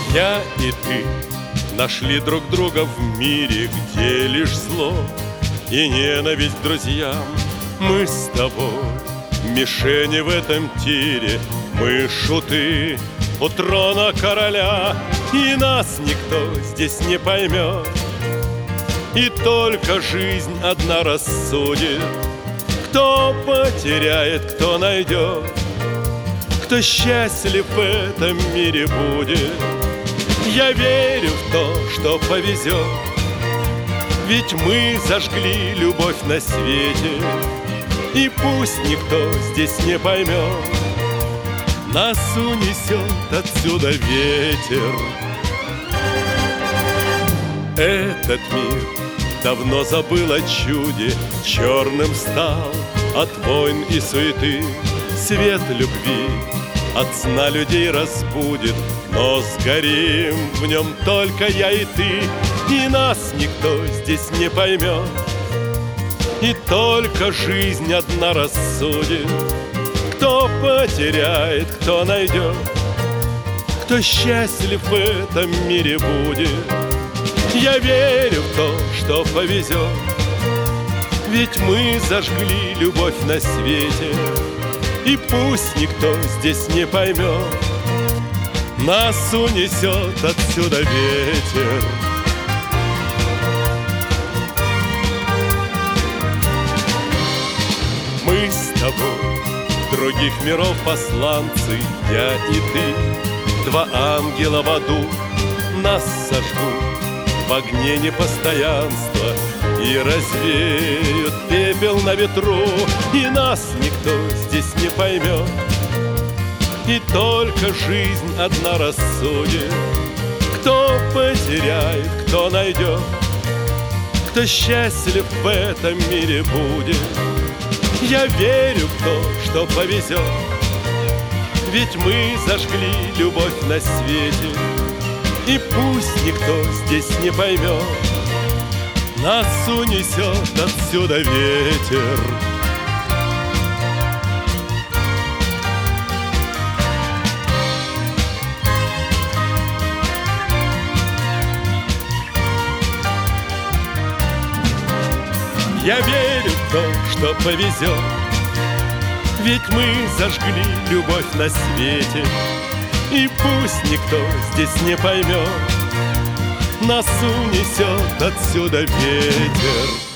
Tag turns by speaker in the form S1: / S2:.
S1: Я и ты нашли друг друга в мире, где лишь зло и ненависть к друзьям. Мы с тобой мишени в этом тире, мы шуты у трона короля, и нас никто здесь не поймет, и только жизнь одна рассудит, кто потеряет, кто найдет, кто счастлив в этом мире будет. Я верю в то, что повезет, ведь мы зажгли любовь на свете, и пусть никто здесь не поймет, нас унесет отсюда ветер. Этот мир давно забыл о чуде, черным стал от войн и суеты. Свет любви от сна людей разбудит, но сгорим в нем только я и ты, и нас никто здесь не поймет, и только жизнь одна рассудит, кто потеряет, кто найдет, кто счастлив в этом мире будет. Я верю в то, что повезет, ведь мы зажгли любовь на свете, и пусть никто здесь не поймет, нас унесет отсюда ветер. Мы с тобой других миров посланцы, я и ты, два ангела в аду. Нас сожгут в огне непостоянства и развеют пепел на ветру, и нас никто здесь не поймет, и только жизнь одна рассудит, кто потеряет, кто найдет, кто счастлив в этом мире будет. Я верю в то, что повезет, ведь мы зажгли любовь на свете, и пусть никто здесь не поймет, нас унесет отсюда ветер. Я верю в то, что повезет, ведь мы зажгли любовь на свете, и пусть никто здесь не поймет, нас унесет отсюда ветер.